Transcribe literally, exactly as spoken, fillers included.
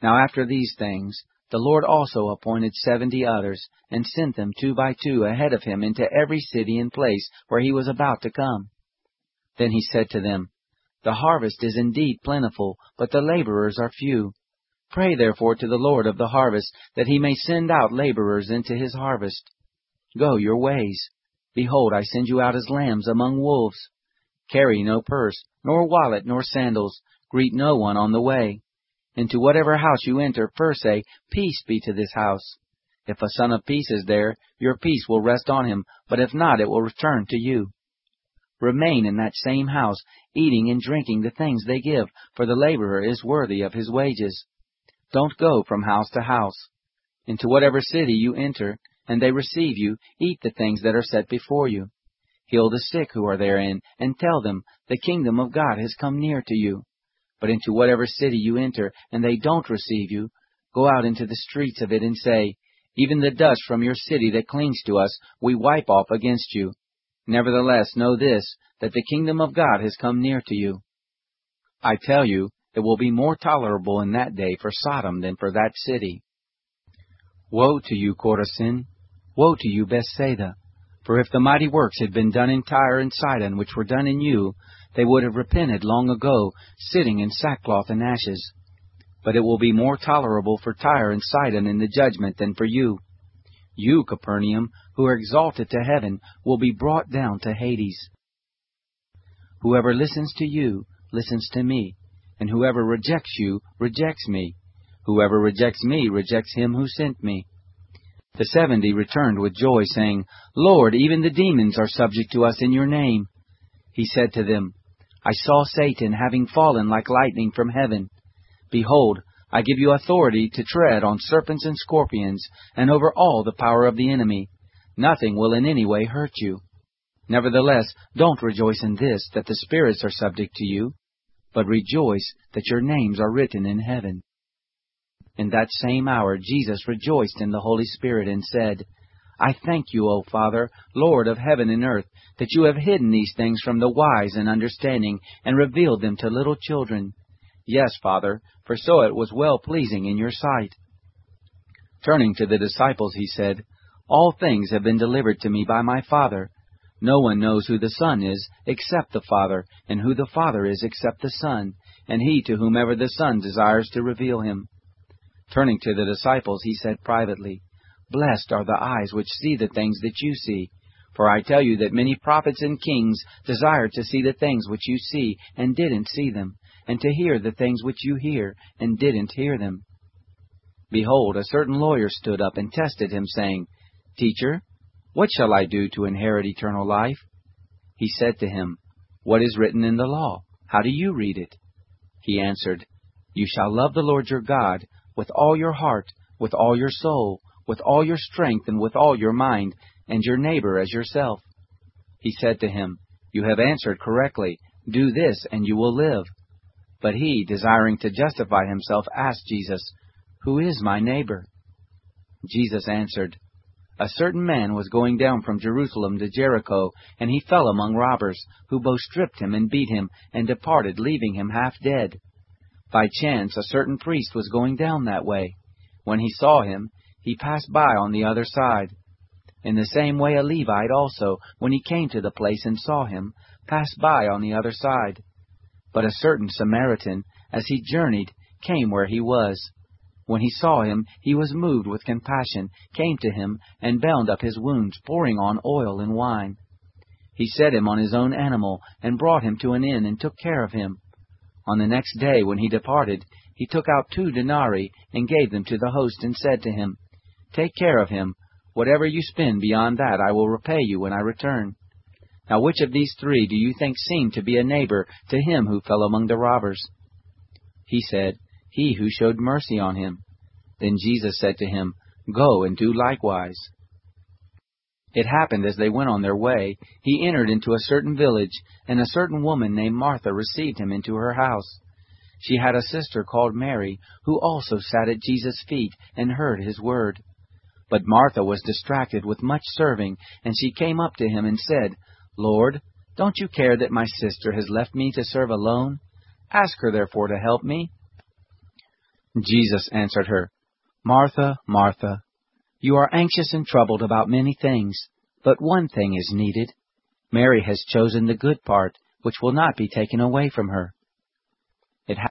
Now after these things, the Lord also appointed seventy others, and sent them two by two ahead of him into every city and place where he was about to come. Then he said to them, The harvest is indeed plentiful, but the laborers are few. Pray therefore to the Lord of the harvest, that he may send out laborers into his harvest. Go your ways. Behold, I send you out as lambs among wolves. Carry no purse, nor wallet, nor sandals. Greet no one on the way. Into whatever house you enter, first say, Peace be to this house. If a son of peace is there, your peace will rest on him, but if not, it will return to you. Remain in that same house, eating and drinking the things they give, for the laborer is worthy of his wages. Don't go from house to house. Into whatever city you enter, and they receive you, eat the things that are set before you. Heal the sick who are therein, and tell them, The kingdom of God has come near to you. But into whatever city you enter, and they don't receive you, go out into the streets of it and say, Even the dust from your city that clings to us, we wipe off against you. Nevertheless, know this, that the kingdom of God has come near to you. I tell you, it will be more tolerable in that day for Sodom than for that city. Woe to you, Chorazin! Woe to you, Bethsaida! For if the mighty works had been done in Tyre and Sidon, which were done in you, they would have repented long ago, sitting in sackcloth and ashes. But it will be more tolerable for Tyre and Sidon in the judgment than for you. You, Capernaum, who are exalted to heaven, will be brought down to Hades. Whoever listens to you, listens to me, and whoever rejects you, rejects me. Whoever rejects me, rejects him who sent me. The seventy returned with joy, saying, Lord, even the demons are subject to us in your name. He said to them, I saw Satan having fallen like lightning from heaven. Behold, I give you authority to tread on serpents and scorpions, and over all the power of the enemy. Nothing will in any way hurt you. Nevertheless, don't rejoice in this, that the spirits are subject to you, but rejoice that your names are written in heaven. In that same hour Jesus rejoiced in the Holy Spirit and said, I thank you, O Father, Lord of heaven and earth, that you have hidden these things from the wise and understanding, and revealed them to little children. Yes, Father, for so it was well-pleasing in your sight. Turning to the disciples, he said, All things have been delivered to me by my Father. No one knows who the Son is, except the Father, and who the Father is, except the Son, and he to whomever the Son desires to reveal him. Turning to the disciples, he said privately, Blessed are the eyes which see the things that you see. For I tell you that many prophets and kings desired to see the things which you see, and didn't see them, and to hear the things which you hear, and didn't hear them. Behold, a certain lawyer stood up and tested him, saying, Teacher, what shall I do to inherit eternal life? He said to him, What is written in the law? How do you read it? He answered, You shall love the Lord your God with all your heart, with all your soul, with all your strength, and with all your mind, and your neighbor as yourself. He said to him, You have answered correctly. Do this, and you will live. But he, desiring to justify himself, asked Jesus, Who is my neighbor? Jesus answered, A certain man was going down from Jerusalem to Jericho, and he fell among robbers, who both stripped him and beat him, and departed, leaving him half dead. By chance a certain priest was going down that way. When he saw him, he passed by on the other side. In the same way a Levite also, when he came to the place and saw him, passed by on the other side. But a certain Samaritan, as he journeyed, came where he was. When he saw him, he was moved with compassion, came to him, and bound up his wounds, pouring on oil and wine. He set him on his own animal, and brought him to an inn, and took care of him. On the next day, when he departed, he took out two denarii, and gave them to the host, and said to him, Take care of him. Whatever you spend beyond that, I will repay you when I return. Now which of these three do you think seemed to be a neighbor to him who fell among the robbers? He said, He who showed mercy on him. Then Jesus said to him, Go and do likewise. It happened as they went on their way, he entered into a certain village, and a certain woman named Martha received him into her house. She had a sister called Mary, who also sat at Jesus' feet and heard his word. But Martha was distracted with much serving, and she came up to him and said, Lord, don't you care that my sister has left me to serve alone? Ask her therefore to help me. Jesus answered her, Martha, Martha, you are anxious and troubled about many things, but one thing is needed. Mary has chosen the good part, which will not be taken away from her. It